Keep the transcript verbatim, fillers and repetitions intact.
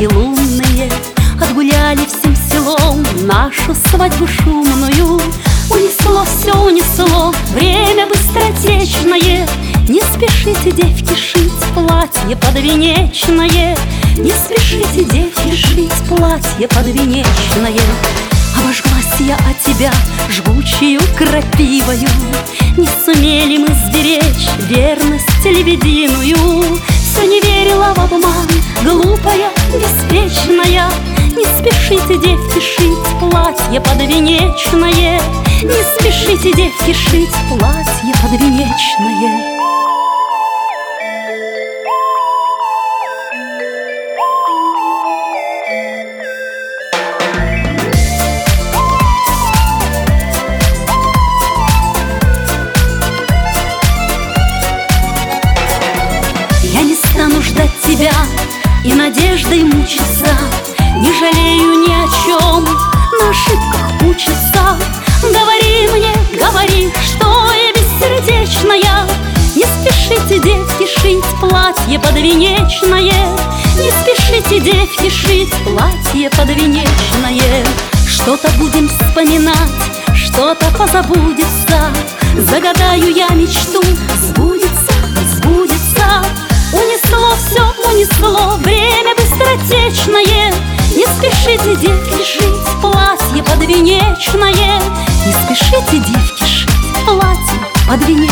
ночи лунные отгуляли всем селом нашу свадьбу шумную. Унесло все, унесло время быстротечное. Не спешите, девки, шить платье подвенечное. Не спешите, девки, шить платье подвенечное. Обожглась я от тебя жгучею крапивою. Не сумели мы сберечь верность лебединую. Все не верила в обман, глупая, беспечная. Не спешите, девки, шить платье подвенечное. Не спешите, девки, шить платье подвенечное. Я не стану ждать тебя и надеждой мучиться. Не жалею ни о чем, на ошибках учиться. Говори мне, говори, что я бессердечная. Не спешите, девки, шить платье подвенечное. Не спешите, девки, шить платье подвенечное. Что-то будем вспоминать, что-то позабудется. Загадаю я мечту, сбудется, сбудется. Унесло все, унесло время быстротечное. Не спешите, девки, шить платье подвенечное. Не спешите, девки, шить платье подвенечное.